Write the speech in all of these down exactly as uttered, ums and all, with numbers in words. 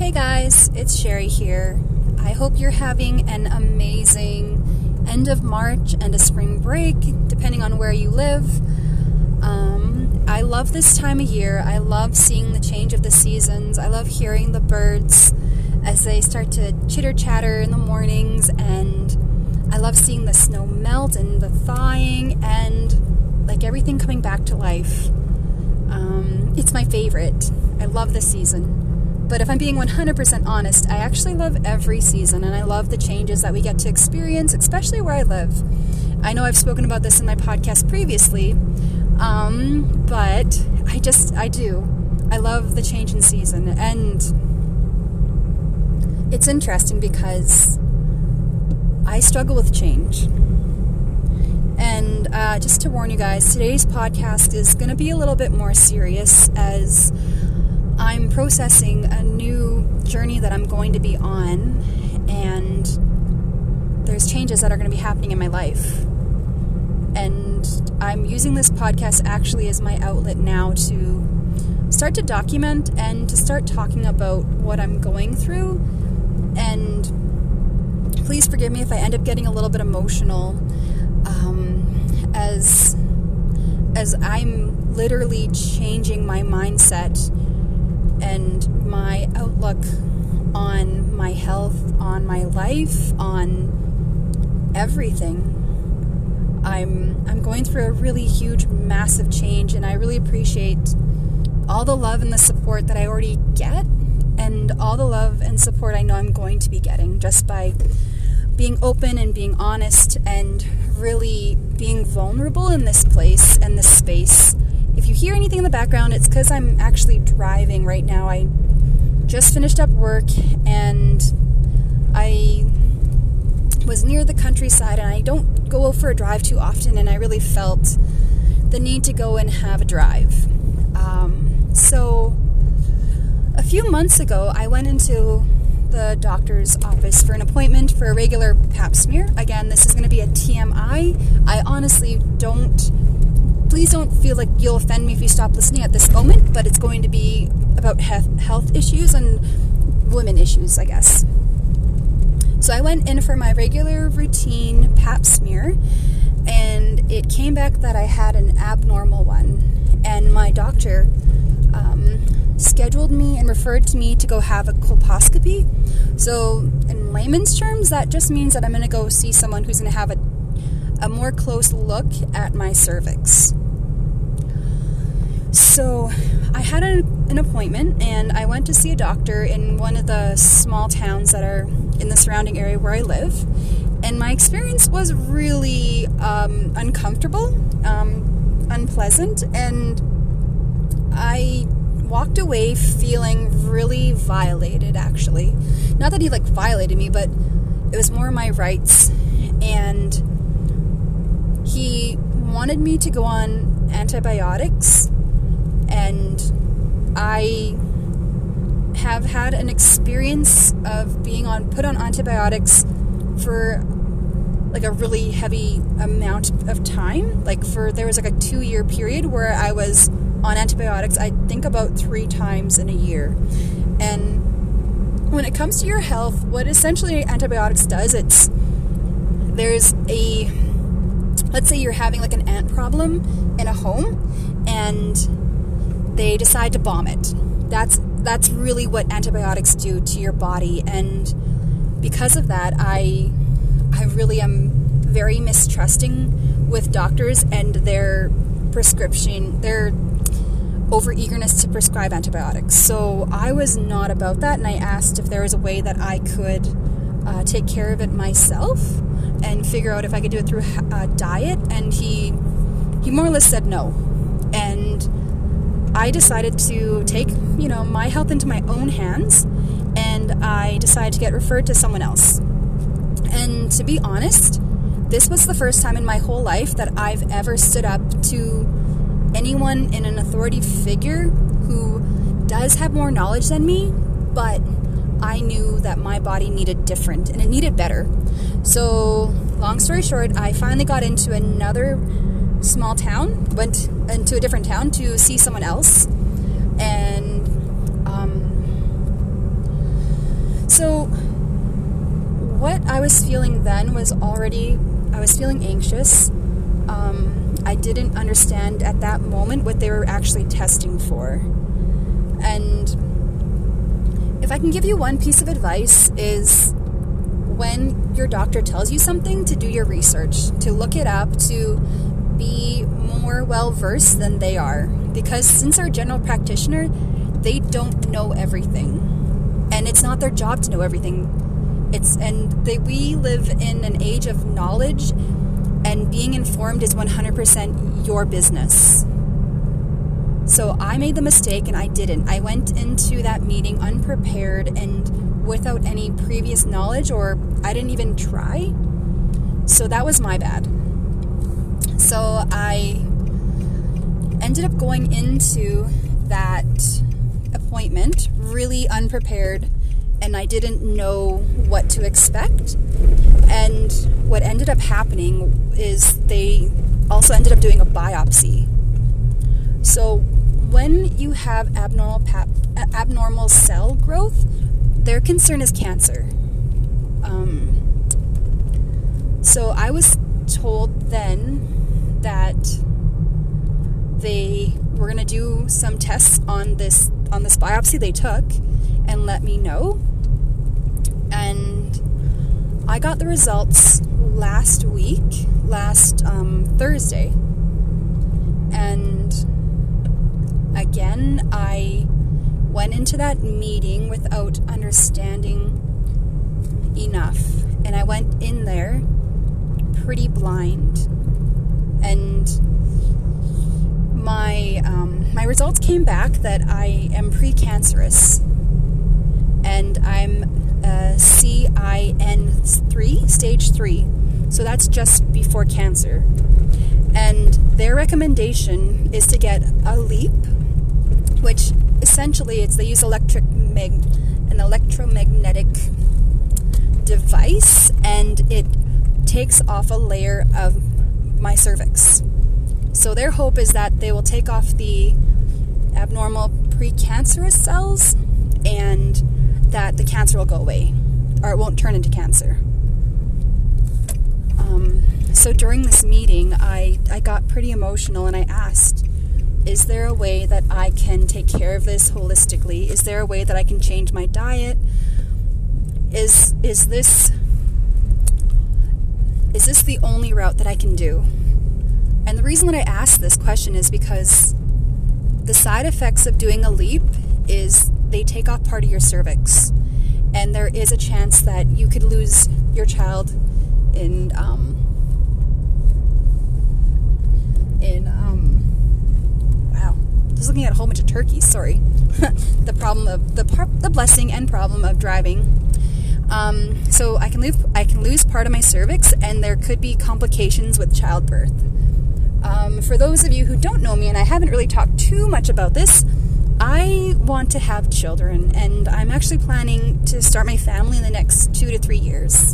Hey guys, it's Sherry here. I hope you're having an amazing end of March and a spring break, depending on where you live. Um, I love this time of year. I love seeing the change of the seasons. I love hearing the birds as they start to chitter-chatter in the mornings, and I love seeing the snow melt and the thawing and like everything coming back to life. Um, it's my favorite. I love this season. But if I'm being one hundred percent honest, I actually love every season, and I love the changes that we get to experience, especially where I live. I know I've spoken about this in my podcast previously, um, but I just, I do. I love the change in season, and it's interesting because I struggle with change. And uh, just to warn you guys, today's podcast is going to be a little bit more serious as I'm processing a new journey that I'm going to be on, and there's changes that are going to be happening in my life. And I'm using this podcast actually as my outlet now to start to document and to start talking about what I'm going through. And please forgive me if I end up getting a little bit emotional, um, as as I'm literally changing my mindset and my outlook on my health, on my life, on everything. I'm I'm going through a really huge, massive change, and I really appreciate all the love and the support that I already get, and all the love and support I know I'm going to be getting just by being open and being honest and really being vulnerable in this place and this space. If you hear anything in the background, it's because I'm actually driving right now. I just finished up work, and I was near the countryside, and I don't go out for a drive too often, and I really felt the need to go and have a drive. Um, so a few months ago, I went into the doctor's office for an appointment for a regular pap smear. Again, this is going to be a T M I. I honestly don't... Please don't feel like you'll offend me if you stop listening at this moment, but it's going to be about health issues and women issues, I guess. So I went in for my regular routine pap smear, and it came back that I had an abnormal one. And my doctor um, scheduled me and referred to me to go have a colposcopy. So in layman's terms, that just means that I'm going to go see someone who's going to have a a more close look at my cervix. So I had a, an appointment, and I went to see a doctor in one of the small towns that are in the surrounding area where I live, and my experience was really um, uncomfortable, um, unpleasant, and I walked away feeling really violated, actually. Not that he like violated me, but it was more my rights, and he wanted me to go on antibiotics, and I have had an experience of being on put on antibiotics for like a really heavy amount of time. Like for there was like a two year period where I was on antibiotics, I think about three times in a year. And when it comes to your health, what essentially antibiotics does, it's there's a let's say you're having like an ant problem in a home, and they decide to bomb it. That's that's really what antibiotics do to your body, and because of that, I I really am very mistrusting with doctors and their prescription, their over-eagerness to prescribe antibiotics. So I was not about that, and I asked if there was a way that I could uh, take care of it myself and figure out if I could do it through a diet, and he he more or less said no. And I decided to take, you know, my health into my own hands, and I decided to get referred to someone else. And to be honest, this was the first time in my whole life that I've ever stood up to anyone in an authority figure who does have more knowledge than me, but I knew that my body needed different, and it needed better. So, long story short, I finally got into another small town, went into a different town to see someone else, and um, was feeling then was already, I was feeling anxious. Um, I didn't understand at that moment what they were actually testing for. And if I can give you one piece of advice is when your doctor tells you something, to do your research, to look it up, to be more well-versed than they are. Because since our general practitioner, they don't know everything. And it's not their job to know everything. It's and they, we live in an age of knowledge, and being informed is one hundred percent your business. So I made the mistake and I didn't. I went into that meeting unprepared and without any previous knowledge, or I didn't even try. So that was my bad. So I ended up going into that appointment really unprepared, and I didn't know what to expect. And what ended up happening is they also ended up doing a biopsy. So when you have abnormal pap- abnormal cell growth, their concern is cancer. Um, so I was told then that they were going to do some tests on this on this biopsy they took and let me know. And I got the results last week, last um, Thursday. And again, I went into that meeting without understanding enough. And I went in there pretty blind. And my um, my results came back that I am precancerous. And I'm uh, C I N three, stage three. So that's just before cancer. And their recommendation is to get a LEAP, which essentially it's they use electric mag, an electromagnetic device, and it takes off a layer of my cervix. So their hope is that they will take off the abnormal precancerous cells and that the cancer will go away, or it won't turn into cancer. Um, so during this meeting, I, I got pretty emotional and I asked, is there a way that I can take care of this holistically? Is there a way that I can change my diet? Is is this is this the only route that I can do? And the reason that I asked this question is because the side effects of doing a LEAP is they take off part of your cervix. And there is a chance that you could lose your child in, um, in, um, wow, just looking at a whole bunch of turkeys, sorry. the problem of, the par- the blessing and problem of driving. Um, so I can lose, I can lose part of my cervix, and there could be complications with childbirth. Um, for those of you who don't know me, and I haven't really talked too much about this, I want to have children, and I'm actually planning to start my family in the next two to three years.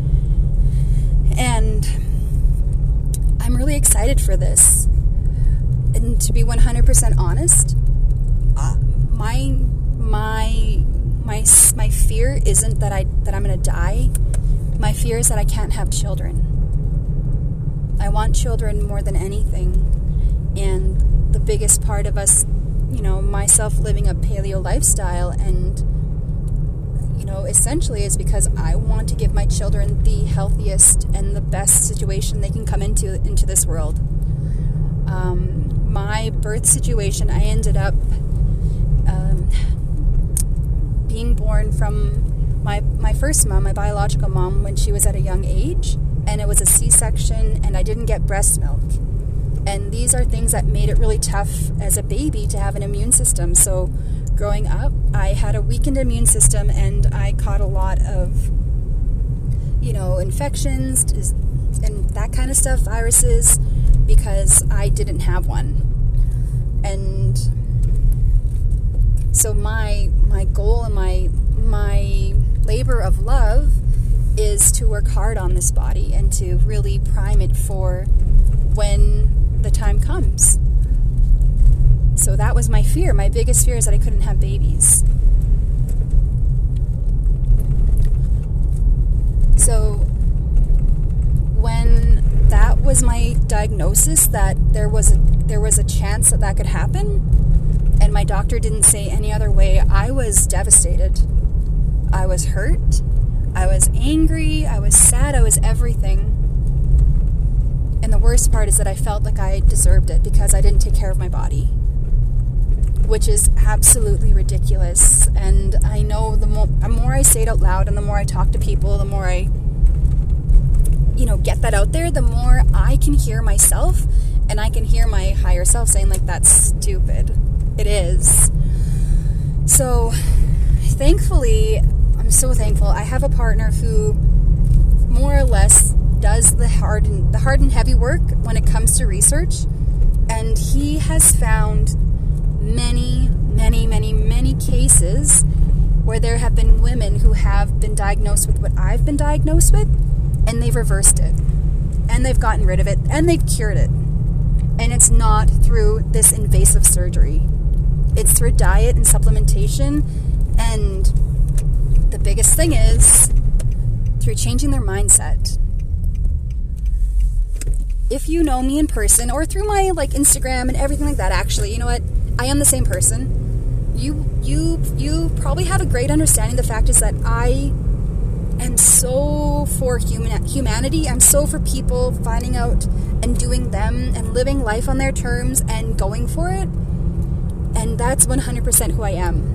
And I'm really excited for this. And to be one hundred percent honest, uh, my my my my fear isn't that I that I'm going to die. My fear is that I can't have children. I want children more than anything, and the biggest part of us, you know, myself living a paleo lifestyle, and, you know, essentially is because I want to give my children the healthiest and the best situation they can come into into this world. Um, my birth situation, I ended up um, being born from my my first mom, my biological mom, when she was at a young age, and it was a C-section, and I didn't get breast milk. And these are things that made it really tough as a baby to have an immune system. So growing up, I had a weakened immune system, and I caught a lot of, you know, infections and that kind of stuff, viruses, because I didn't have one. And so my my goal and my my labor of love is to work hard on this body and to really prime it for when the time comes. So that was my fear. My biggest fear is that I couldn't have babies. So diagnosis that there was a, there was a chance that that could happen, and my doctor didn't say any other way, I was devastated. I was hurt. I was angry. I was sad. I was everything. And the worst part is that I felt like I deserved it because I didn't take care of my body, which is absolutely ridiculous. And I know the more, the more I say it out loud and the more I talk to people, the more I, you know, get that out there, the more I can hear myself, and I can hear my higher self saying, like, that's stupid. It is. So, thankfully, I'm so thankful. I have a partner who more or less does the hard and, the hard and heavy work when it comes to research, and he has found many, many, many, many cases where there have been women who have been diagnosed with what I've been diagnosed with, and they've reversed it, and they've gotten rid of it, and they've cured it. And it's not through this invasive surgery. It's through diet and supplementation, and the biggest thing is through changing their mindset. If you know me in person or through my like Instagram and everything like that, actually, you know what? I am the same person. You you you probably have a great understanding. The fact is that I am so for human humanity. I'm so for people finding out and doing them and living life on their terms and going for it. And that's one hundred percent who I am.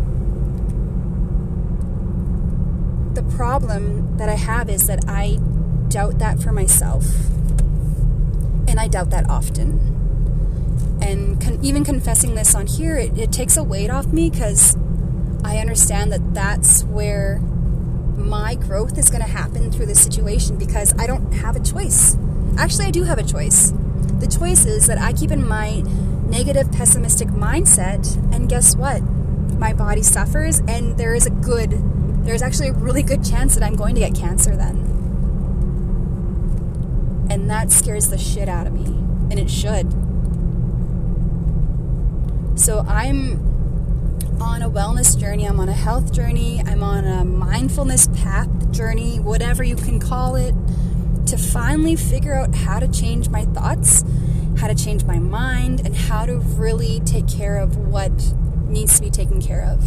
The problem that I have is that I doubt that for myself. And I doubt that often. And con- even confessing this on here, it, it takes a weight off me because I understand that that's where my growth is going to happen through this situation, because I don't have a choice. Actually, I do have a choice. The choice is that I keep in my negative, pessimistic mindset, and guess what? My body suffers, and there is a good, there's actually a really good chance that I'm going to get cancer then. And that scares the shit out of me. And it should. So I'm on a wellness journey. I'm on a health journey. I'm on a mindfulness path journey, whatever you can call it, to finally figure out how to change my thoughts, how to change my mind, and how to really take care of what needs to be taken care of.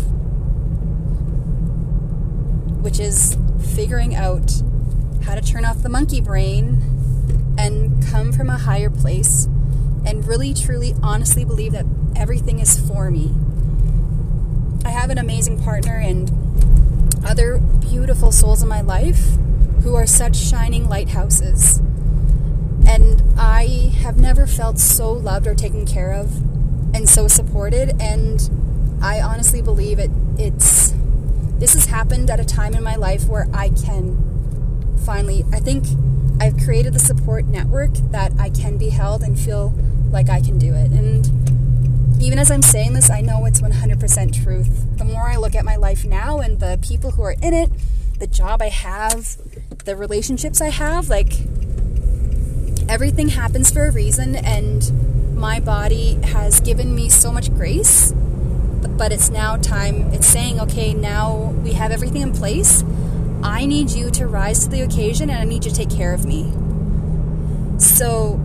Which is figuring out how to turn off the monkey brain and come from a higher place and really, truly, honestly believe that everything is for me. I have an amazing partner and other beautiful souls in my life who are such shining lighthouses. And I have never felt so loved or taken care of and so supported. And I honestly believe it. It's this has happened at a time in my life where I can finally, I think I've created the support network that I can be held and feel like I can do it. And even as I'm saying this, I know it's one hundred percent truth. The more I look at my life now and the people who are in it, the job I have, the relationships I have, like, everything happens for a reason, and my body has given me so much grace, but it's now time, it's saying, okay, now we have everything in place. I need you to rise to the occasion, and I need you to take care of me. So,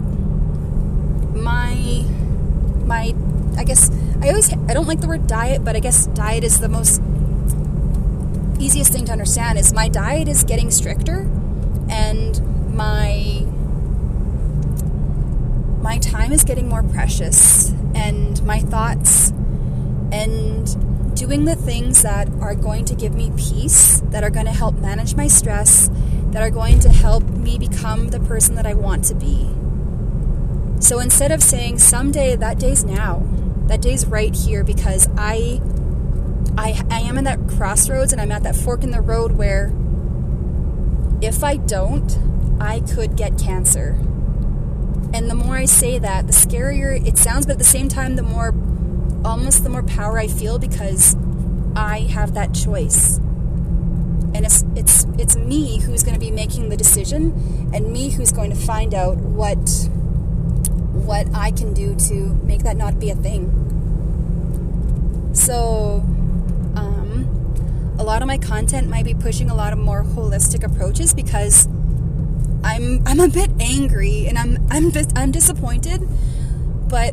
my, my, I guess, I always, I don't like the word diet, but I guess diet is the most easiest thing to understand, is my diet is getting stricter, and my, my time is getting more precious, and my thoughts, and doing the things that are going to give me peace, that are going to help manage my stress, that are going to help me become the person that I want to be. So instead of saying someday, that day's now, that day's right here, because I, I, I am in that crossroads, and I'm at that fork in the road where if I don't, I could get cancer. And the more I say that, the scarier it sounds, but at the same time, the more almost the more power I feel, because I have that choice. And it's it's it's me who's going to be making the decision, and me who's going to find out what what I can do to make that not be a thing. So um, a lot of my content might be pushing a lot of more holistic approaches, because I'm I'm a bit angry, and I'm I'm I'm disappointed, but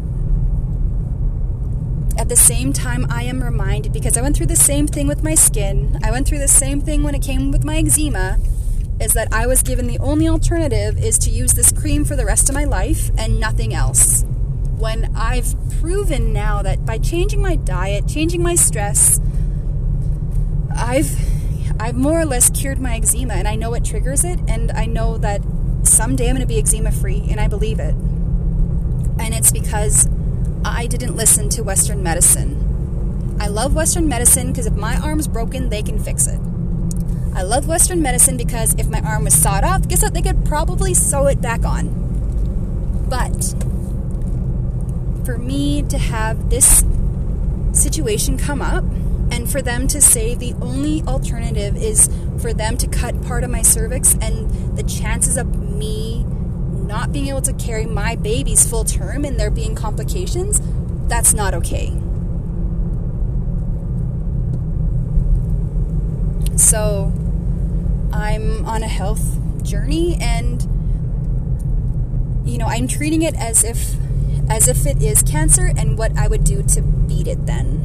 at the same time, I am reminded, because I went through the same thing with my skin. I went through the same thing when it came with my eczema, is that I was given the only alternative is to use this cream for the rest of my life and nothing else. When I've proven now that by changing my diet, changing my stress, I've I've more or less cured my eczema, and I know what triggers it, and I know that someday I'm going to be eczema free, and I believe it. And it's because I didn't listen to Western medicine. I love Western medicine because if my arm's broken, they can fix it. I love Western medicine because if my arm was sawed off, guess what? They could probably sew it back on. But for me to have this situation come up, and for them to say the only alternative is for them to cut part of my cervix, and the chances of me not being able to carry my babies full term and there being complications, that's not okay. So I'm on a health journey, and you know, I'm treating it as if as if it is cancer and what I would do to beat it then.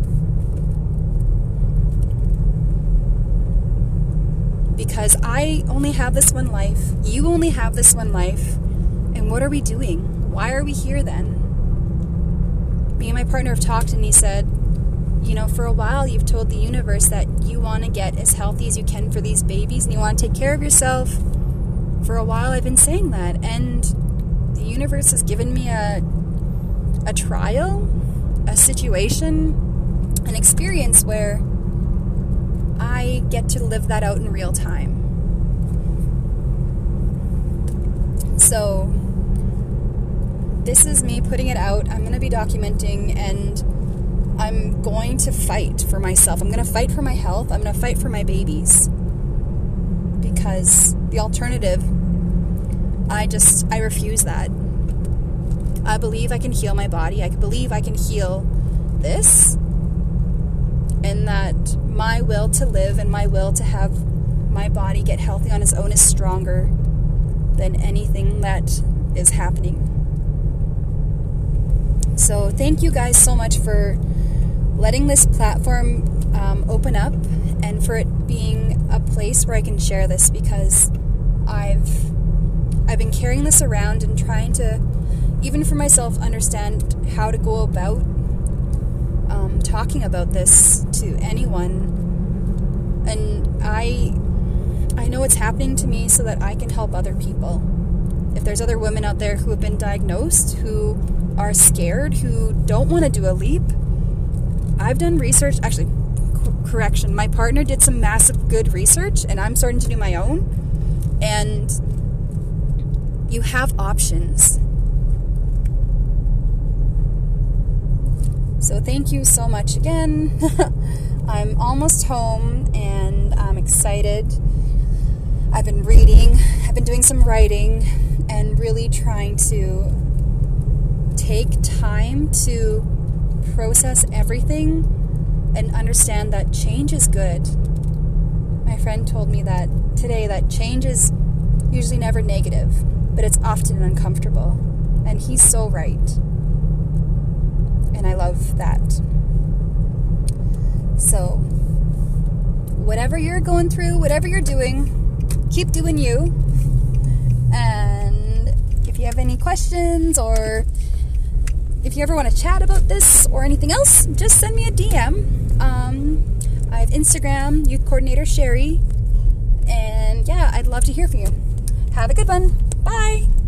Because I only have this one life. You only have this one life. And what are we doing? Why are we here then? Me and my partner have talked, and he said, you know, for a while you've told the universe that you want to get as healthy as you can for these babies and you want to take care of yourself. For a while I've been saying that, and the universe has given me a a trial, a situation, an experience where I get to live that out in real time. So this is me putting it out. I'm going to be documenting, and I'm going to fight for myself. I'm going to fight for my health. I'm going to fight for my babies. Because the alternative, I just, I refuse that. I believe I can heal my body. I believe I can heal this. And that my will to live and my will to have my body get healthy on its own is stronger than anything that is happening. So thank you guys so much for letting this platform um, open up, and for it being a place where I can share this, because I've I've been carrying this around and trying to, even for myself, understand how to go about um, talking about this to anyone. And I I know it's happening to me so that I can help other people. If there's other women out there who have been diagnosed, who are scared, who don't want to do a leap, I've done research. Actually, c- correction, my partner did some massive good research, and I'm starting to do my own. And you have options. So thank you so much again. I'm almost home, and I'm excited. I've been reading, I've been doing some writing, and really trying to take time to process everything and understand that change is good. My friend told me that today, that change is usually never negative, but it's often uncomfortable. And he's so right. And I love that. So, whatever you're going through, whatever you're doing, keep doing you. And if you have any questions, or if you ever want to chat about this or anything else, just send me a D M. Um, I have Instagram, Youth Coordinator Sherry. And yeah, I'd love to hear from you. Have a good one. Bye.